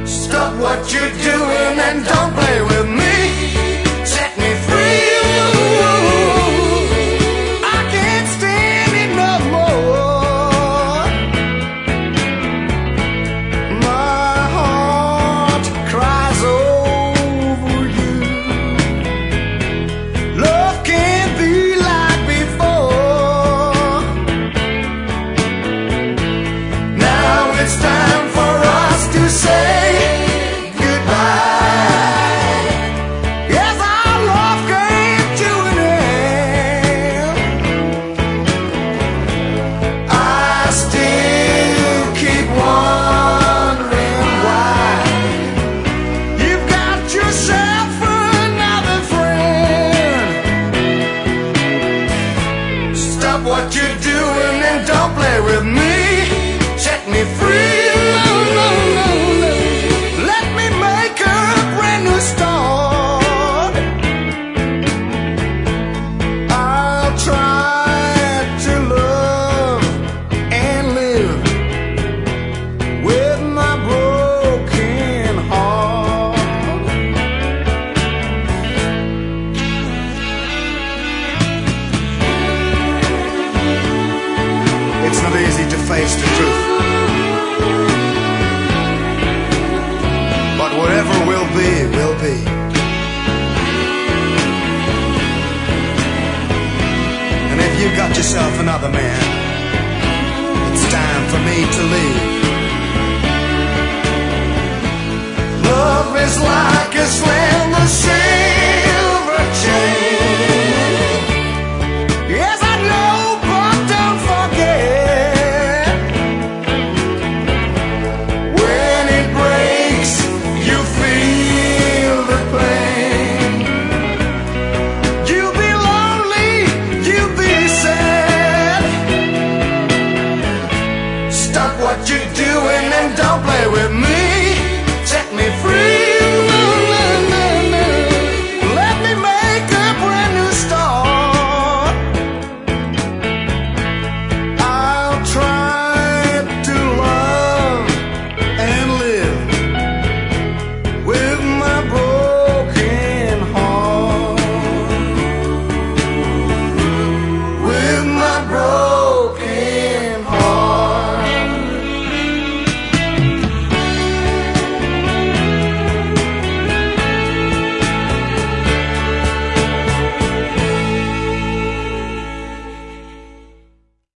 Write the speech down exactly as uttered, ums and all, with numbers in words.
Stop what you're doing and don't play with me. Set me free. I can't stand it no more. My heart cries over you. Love can't be like before. Now it's time for us to say what you're doing and don't play with me. Set me free. No, no, no, no. Let me make a brand new start. I'll try to love and live with my broken heart. It's not easy to face the truth, but whatever will be, will be. And if you got yourself another man, it's time for me to leave. Love is like a slender silver chain. Yes, I know, but don't forget, when it breaks, you feel the pain. You'll be lonely, you'll be sad. Stop what you're doing and don't play with me. Set me free.